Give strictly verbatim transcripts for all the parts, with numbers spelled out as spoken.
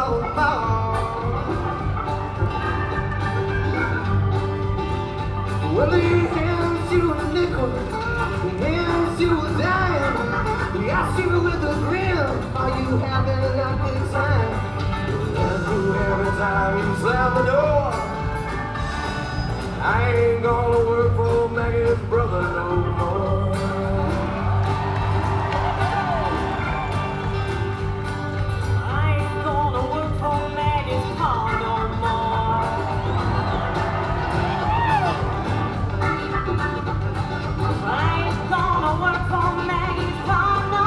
no more. Well, he hands you a nickel, he hands you a dime. He asks you with a grin, are you having a good time? And you every time you slam the door. I ain't gonna work for Maggie's brother no more. I ain't gonna work for Maggie's pa no more. I ain't gonna work for Maggie's pa no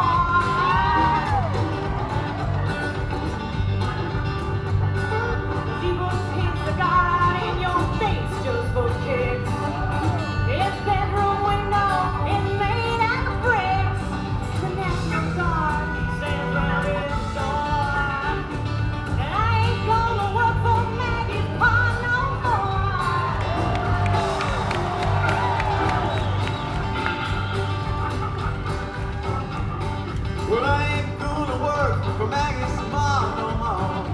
more. She was hit the guy in your face just for kicks. His bedroom window is made out of bricks. The National Guard stands round his door. And I ain't gonna work for Maggie's pa no more. Well, I ain't gonna work for Maggie's mom no more.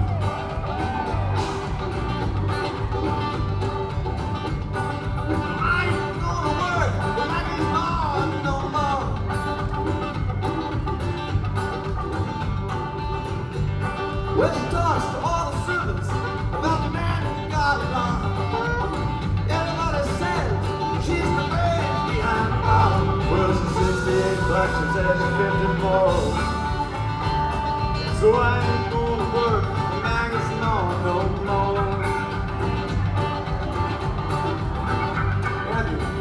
I ain't gonna work for Maggie's mom no more. Well, she talks to all the servants about the man who got along. Everybody says she's the man behind the bar. Well, she's sixty-eight, but she says she's fifty-four. So I ain't gonna work for Maggie's mom no more. Andrew.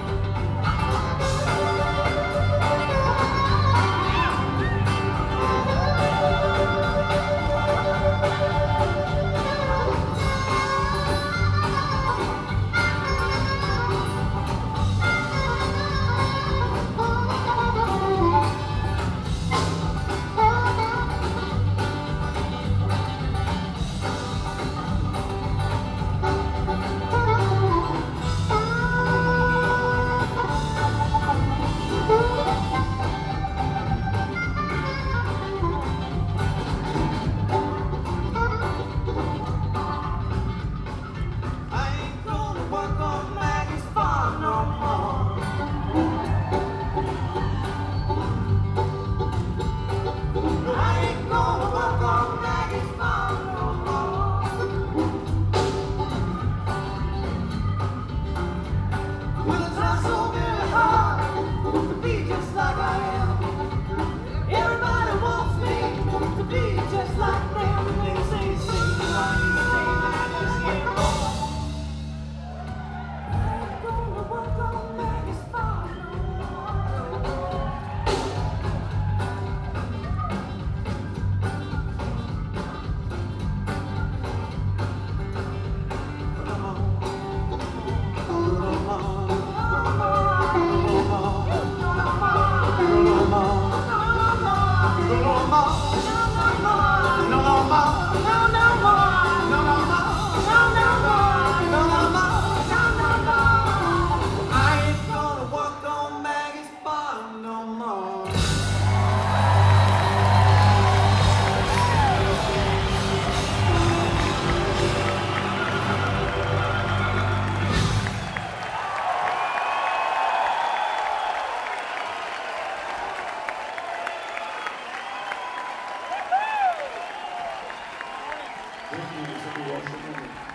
Thank you, Mister Washington.